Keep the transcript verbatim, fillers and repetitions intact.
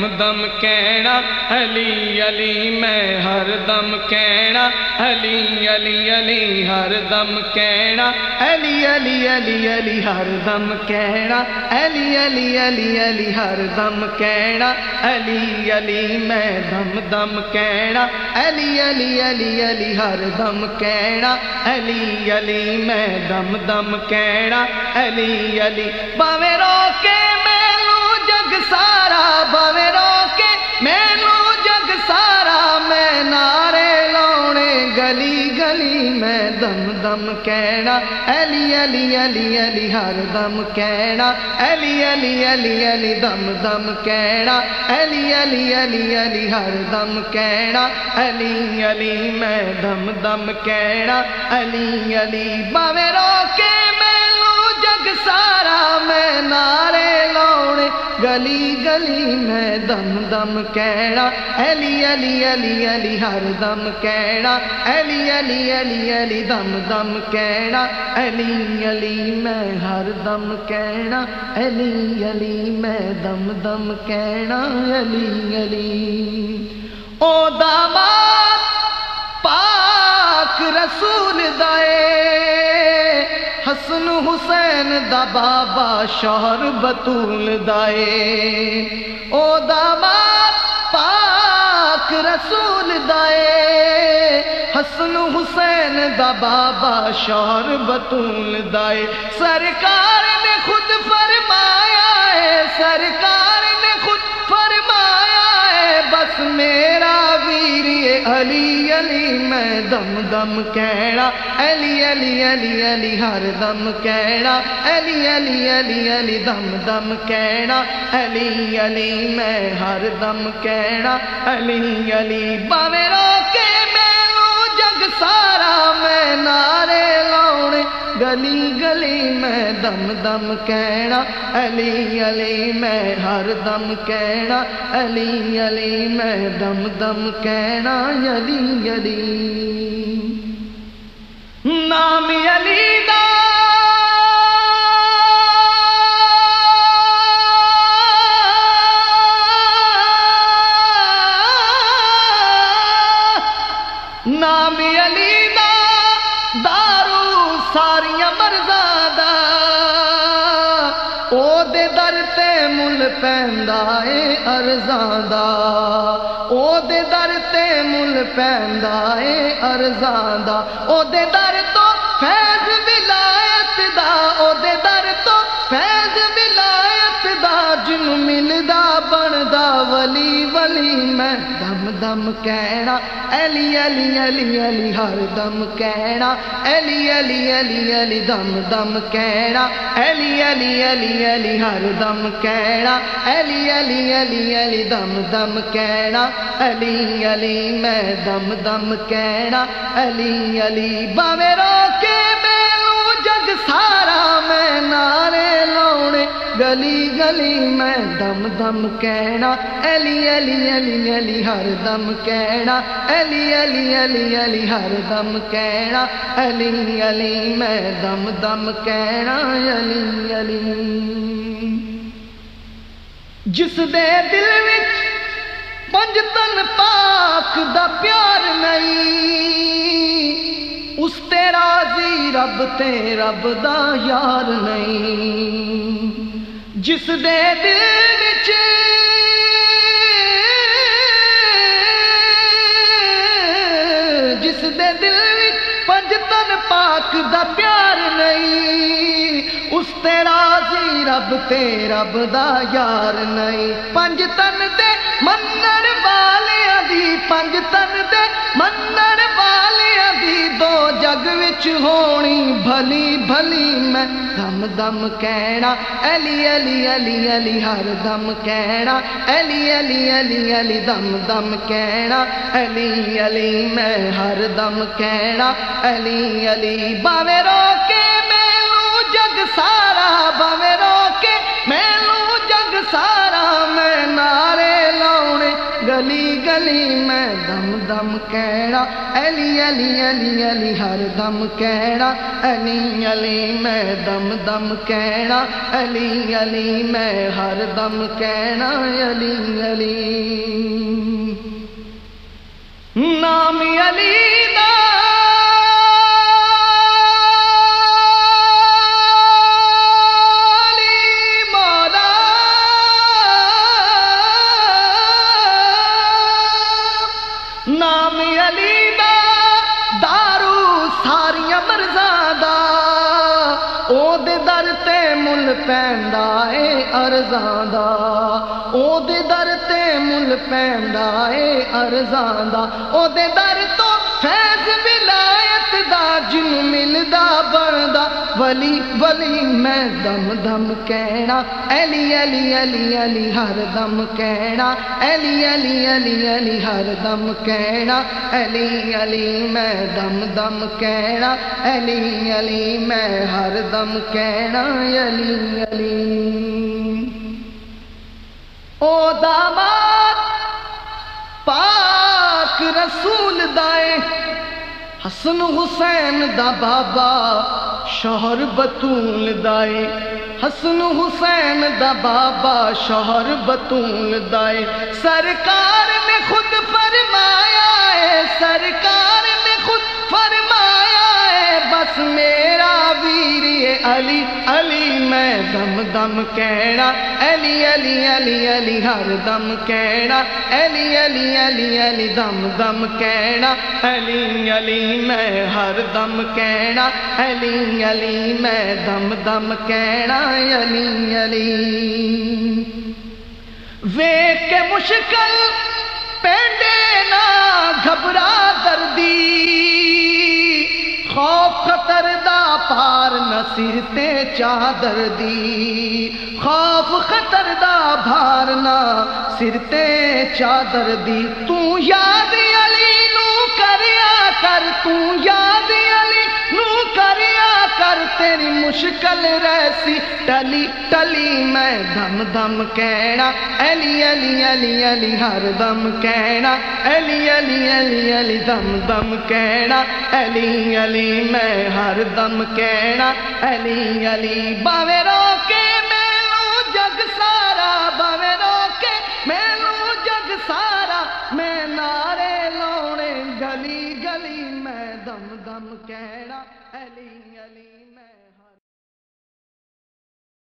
دم کہنا علی علی میں ہر دم کہنا علی علی علی ہر دم کہنا علی علی علی علی ہر دم کہنا علی علی علی علی ہر دم کہنا علی علی میں دم دم کہنا علی علی علی علی ہر دم کہنا علی علی میں دم دم کہنا علی علی باویں روکے مینوں جگ سارا باویں روکے مینوں جگ سارا میں نعرے لاؤنے گلی گلی میں دم دم کہنا علی علی علی علی ہر دم کہنا علی علی علی علی دم دم کہنا علی علی علی علی ہر دم کہنا علی علی میں دم دم کہنا علی علی باویں روکے مینوں جگ سارا میں نعرے لاؤنے گلی گلی میں دم دم کہنا علی علی علی علی ہر دم کہنا علی علی علی علی دم دم کہنا علی علی میں ہر دم کہنا علی علی میں دم دم کہنا علی علی او داماد پاک رسول دائے حسن حسین دا بابا شوہر بطول دائے او داماد پاک رسول دائے حسن حسین دا بابا شوہر بطول دائے سرکار نے خود فرمایا ہے سرکار نے خود فرمایا ہے بس میرا ویر یہ علی علی میں دم دم کہنا علی علی علی علی ہر دم کہنا علی علی علی علی دم دم کہنا علی علی میں ہر دم کہنا علی علی باویں روکے مینوں جگ سارا میں نعرے لاؤنے گلی گلی میں دم دم کہنا علی علی میں ہر دم کہنا علی علی میں دم دم کہنا علی علی نام علی دا نام علی دا دارو ساریاں مرزاں دا او دے در تے مل پیندا اے ارزاں دا او دے در تے مل پیندا اے ارزاں دا او دے در تو فیض ولایت دا او دے در تو فیض ولایت دا جنوں ملدا بندا ولی ولی میں دم دم کہنا علی علی علی علی ہر دم کہنا علی علی علی علی دم دم کہنا علی علی علی علی ہر دم کہنا علی علی علی علی دم دم کہنا علی علی میں دم دم کہنا علی علی باویں روکے مینوں جگ سارا میں نعرے لاؤنے گلی گلی میں دم دم کہنا علی علی علی علی ہر دم کہنا علی علی علی علی ہر دم کہنا علی علی میں دم دم کہنا علی علی جس دے دل وچ پنج تن پاک دا پیار نہیں اس تے راضی رب تے رب دا یار نہیں جس دے دل وچ جس دے دل وچ پنج تن پاک دا پیار نہیں اس تے راضی رب تے رب دا یار نہیں پنج تن دے منن والیاں دی پنج تن دے منن والیاں دی دو جگ وچ ہونی بھلی بھلی میں دم دم کہنا علی علی علی علی ہر دم کہنا علی علی علی علی دم دم کہنا علی علی میں ہر دم کہنا علی علی باویں روکے مینوں جگ سارا باویں روکے مینوں جگ سارا میں نعرے لاؤنے گلی گلی میں دم دم دم کہنا علی علی علی علی ہر دم کہنا علی علی میں دم دم کہنا علی علی میں ہر دم کہنا علی علی نام علی دا نام علی دا دارو ساریاں مرزاں دا او دے در تے مل پیندا اے ارزاں دا او دے در تے مل پیندا اے ارزاں دا او دے در تو فیض ولایت دا جن ملدا بندا ولی ولی میں دم دم کہنا علی علی علی علی ہر دم کہنا علی علی علی علی ہر دم کہنا علی علی میں دم دم کہنا علی علی میں ہر دم کہنا علی علی او داماد پاک رسول دائے حسن حسین دا بابا شوہر بطول دائے حسن حسین دا بابا شوہر بطول دائے سرکار نے خود فرمایا ہے سرکار نے خود فرمایا ہے بس میرا ویر یہ علی علی میں دم دم کہنا علی علی علی علی ہر دم کہنا علی علی علی علی دم دم کہنا علی علی میں ہر دم کہنا علی علی میں دم دم کہنا علی علی ویکھ کے مشکل پینڈے نہ گھبرا دردی خوف خطر دا پار نہ سر تے چادر دی خوف خطر دا بھار نہ سر تے چادر دی تو یاد علی نو کریا کر تو یاد علی نو کریا کر تیری مشکل ریسی ٹلی ٹلی میں دم دم کہنا علی علی علی علی ہر دم کہنا علی علی علی علی دم دم کہنا علی علی میں ہر دم کہنا علی علی باوے روکے مینوں جگ سارا باوے روکے مینوں جگ سارا میں نعرے لاؤنے گلی گلی میں دم دم کہنا علی